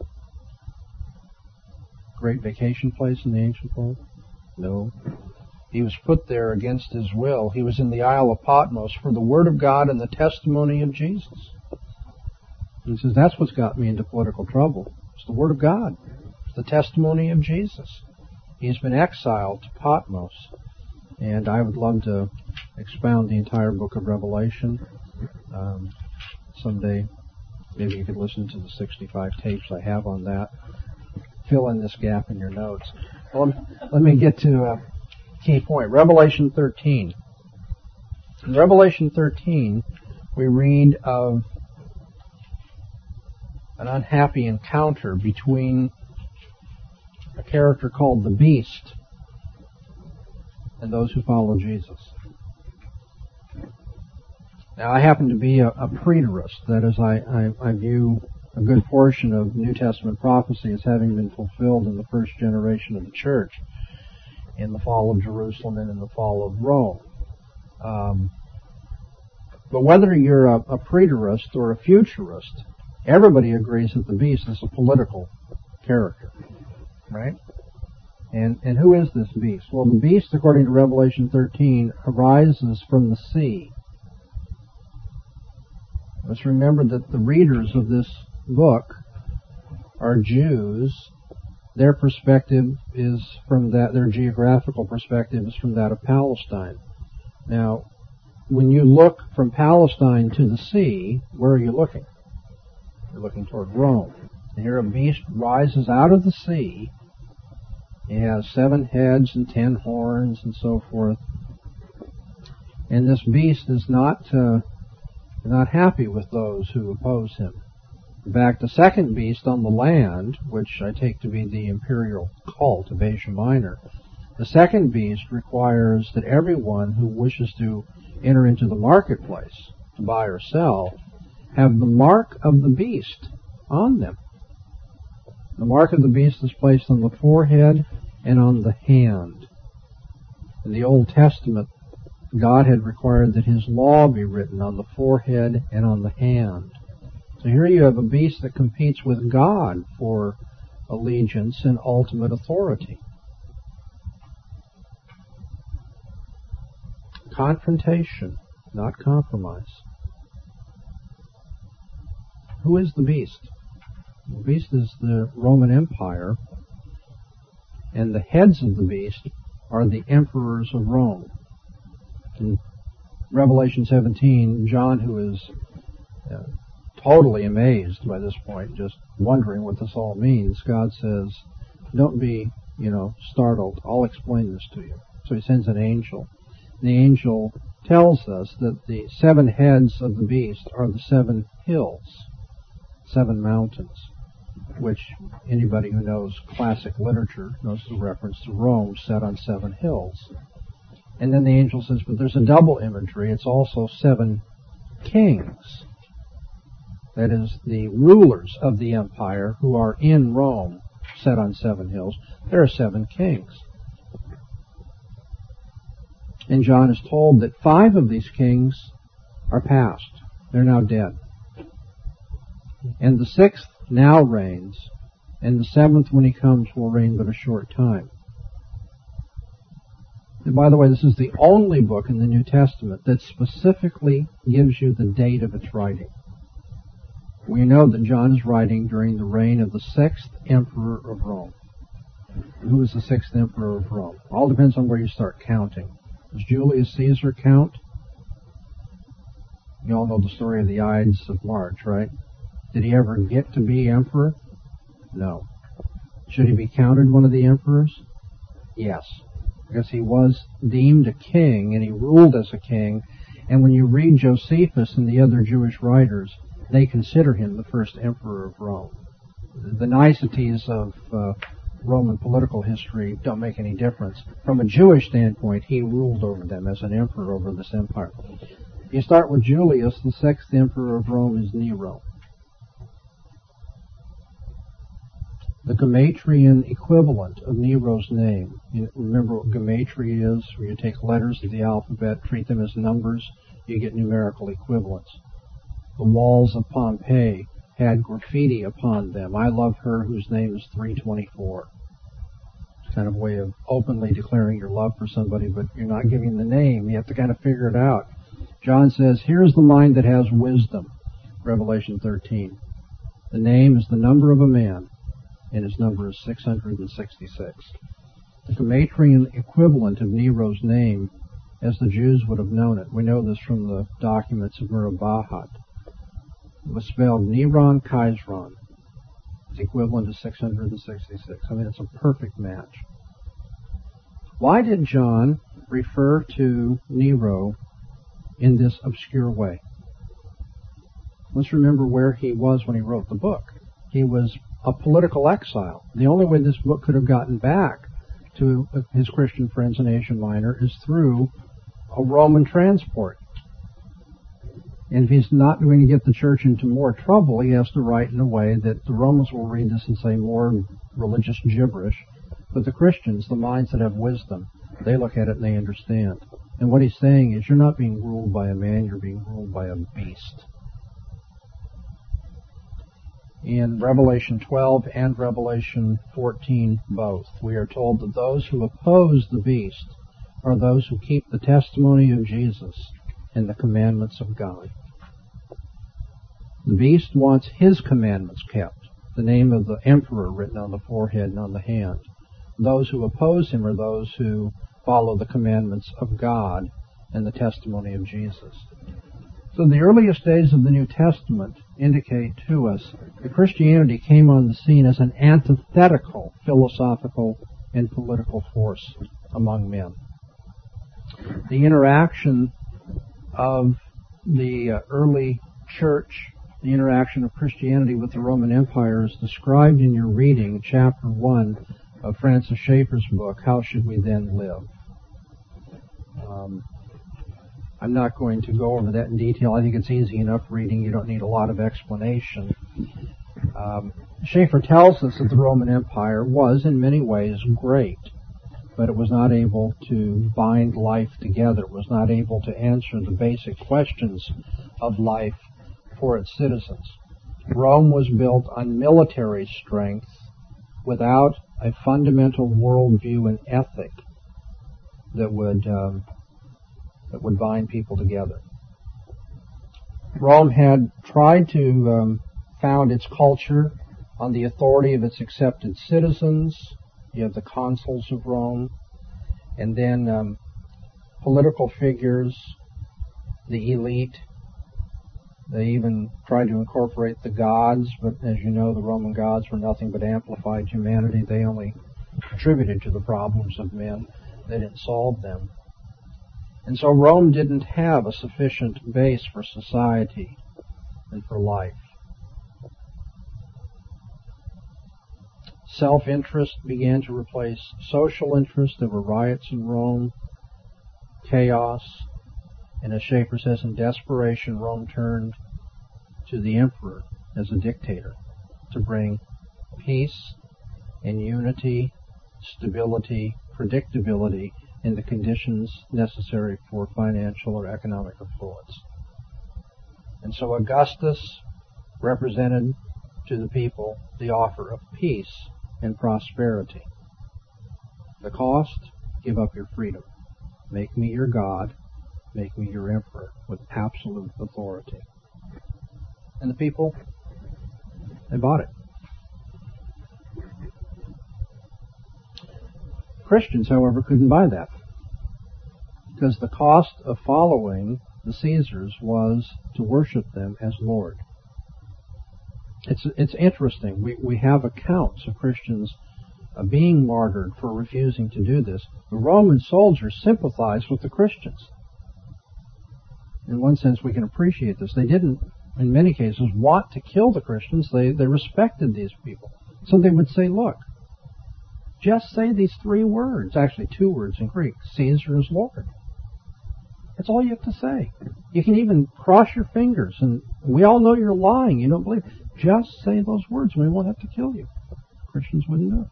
Great vacation place in the ancient world? No. He was put there against his will. He was in the Isle of Patmos for the Word of God and the testimony of Jesus. He says, that's what's got me into political trouble. It's the Word of God. It's the testimony of Jesus. He's been exiled to Patmos. And I would love to expound the entire book of Revelation. Someday, maybe you could listen to the 65 tapes I have on that. Fill in this gap in your notes. Well, let me get to a key point. Revelation 13. In Revelation 13, we read of an unhappy encounter between a character called the Beast and those who follow Jesus. Now, I happen to be a preterist. That is, I view a good portion of New Testament prophecy as having been fulfilled in the first generation of the church, in the fall of Jerusalem and in the fall of Rome. But whether you're a preterist or a futurist, everybody agrees that the beast is a political character, right? And who is this beast? Well, the beast, according to Revelation 13, arises from the sea. Let's remember that the readers of this book are Jews. Their perspective is from that, their geographical perspective is from that of Palestine. Now, when you look from Palestine to the sea, where are you looking? You're looking toward Rome. And here a beast rises out of the sea. He has 7 heads and 10 horns and so forth. And this beast is not happy with those who oppose him. In fact, the second beast on the land, which I take to be the imperial cult of Asia Minor, the second beast requires that everyone who wishes to enter into the marketplace to buy or sell have the mark of the beast on them. The mark of the beast is placed on the forehead and on the hand. In the Old Testament, God had required that His law be written on the forehead and on the hand. So here you have a beast that competes with God for allegiance and ultimate authority. Confrontation, not compromise. Who is the beast? The beast is the Roman Empire, and the heads of the beast are the emperors of Rome. In Revelation 17, John, who is totally amazed by this point, just wondering what this all means, God says, don't be, startled. I'll explain this to you. So He sends an angel. The angel tells us that the 7 heads of the beast are the 7 hills, 7 mountains, which anybody who knows classic literature knows the reference to Rome set on 7 hills. And then the angel says, but there's a double imagery. It's also 7 kings. That is, the rulers of the empire who are in Rome, set on 7 hills. There are 7 kings. And John is told that 5 of these kings are past. They're now dead. And the 6th now reigns, and the 7th, when he comes, will reign but a short time. And by the way, this is the only book in the New Testament that specifically gives you the date of its writing. We know that John is writing during the reign of the 6th emperor of Rome. Who is the 6th emperor of Rome? All depends on where you start counting. Does Julius Caesar count? You all know the story of the Ides of March, right? Did he ever get to be emperor? No. Should he be counted one of the emperors? Yes. Because he was deemed a king, and he ruled as a king. And when you read Josephus and the other Jewish writers, they consider him the first emperor of Rome. The niceties of Roman political history don't make any difference. From a Jewish standpoint, he ruled over them as an emperor over this empire. You start with Julius, the sixth emperor of Rome is Nero. The Gematrian equivalent of Nero's name. You remember what gematria is, where you take letters of the alphabet, treat them as numbers, you get numerical equivalents. The walls of Pompeii had graffiti upon them. I love her whose name is 324. It's kind of a way of openly declaring your love for somebody, but you're not giving the name. You have to kind of figure it out. John says, here's the mind that has wisdom, Revelation 13. The name is the number of a man, and his number is 666. The Gematrian equivalent of Nero's name, as the Jews would have known it, we know this from the documents of Murabahat, it was spelled Neron Kaisron. It's equivalent to 666. I mean, it's a perfect match. Why did John refer to Nero in this obscure way? Let's remember where he was when he wrote the book. He was a political exile. The only way this book could have gotten back to his Christian friends in Asia Minor is through a Roman transport. And if he's not going to get the church into more trouble, he has to write in a way that the Romans will read this and say more religious gibberish. But the Christians, the minds that have wisdom, they look at it and they understand. And what he's saying is, you're not being ruled by a man, you're being ruled by a beast. In Revelation 12 and Revelation 14 both, we are told that those who oppose the beast are those who keep the testimony of Jesus and the commandments of God. The beast wants his commandments kept, the name of the emperor written on the forehead and on the hand. Those who oppose him are those who follow the commandments of God and the testimony of Jesus. So the earliest days of the New Testament indicate to us that Christianity came on the scene as an antithetical philosophical and political force among men. The interaction of the early church, the interaction of Christianity with the Roman Empire is described in your reading, chapter 1 of Francis Schaeffer's book, How Should We Then Live? I'm not going to go over that in detail. I think it's easy enough reading. You don't need a lot of explanation. Schaeffer tells us that the Roman Empire was in many ways great, but it was not able to bind life together. It was not able to answer the basic questions of life for its citizens. Rome was built on military strength without a fundamental worldview and ethic that would bind people together. Rome had tried to found its culture on the authority of its accepted citizens. You have the consuls of Rome, and then political figures, the elite. They even tried to incorporate the gods, but as you know, the Roman gods were nothing but amplified humanity. They only contributed to the problems of men. They didn't solve them. And so Rome didn't have a sufficient base for society and for life. Self-interest began to replace social interest. There were riots in Rome, chaos, and as Schaeffer says, in desperation, Rome turned to the emperor as a dictator to bring peace and unity, stability, predictability in the conditions necessary for financial or economic affluence. And so Augustus represented to the people the offer of peace and prosperity. The cost, give up your freedom. Make me your God, make me your emperor with absolute authority. And the people, they bought it. Christians, however, couldn't buy that, because the cost of following the Caesars was to worship them as Lord. It's interesting. We have accounts of Christians being martyred for refusing to do this. The Roman soldiers sympathized with the Christians. In one sense, we can appreciate this. They didn't, in many cases, want to kill the Christians. They respected these people. So they would say, look, Just say these 3 words, actually 2 words in Greek. Caesar is Lord. That's all you have to say. You can even cross your fingers, and we all know you're lying. You don't believe. Just say those words, and we won't have to kill you. Christians wouldn't do it.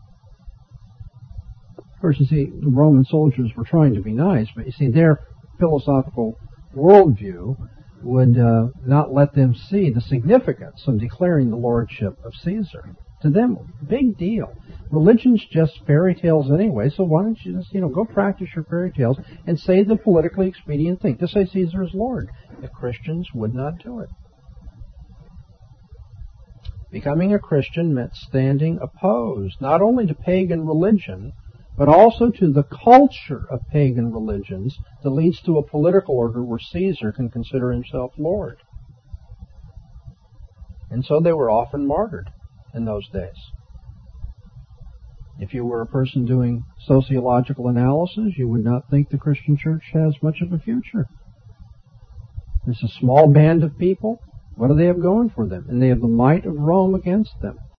Of course, you see, the Roman soldiers were trying to be nice, but you see, their philosophical worldview would not let them see the significance of declaring the lordship of Caesar. To them, big deal. Religion's just fairy tales anyway, so why don't you just, go practice your fairy tales and say the politically expedient thing. Just say Caesar is Lord. The Christians would not do it. Becoming a Christian meant standing opposed, not only to pagan religion, but also to the culture of pagan religions that leads to a political order where Caesar can consider himself Lord. And so they were often martyred in those days. If you were a person doing sociological analysis, you would not think the Christian church has much of a future. There's a small band of people. What do they have going for them? And they have the might of Rome against them.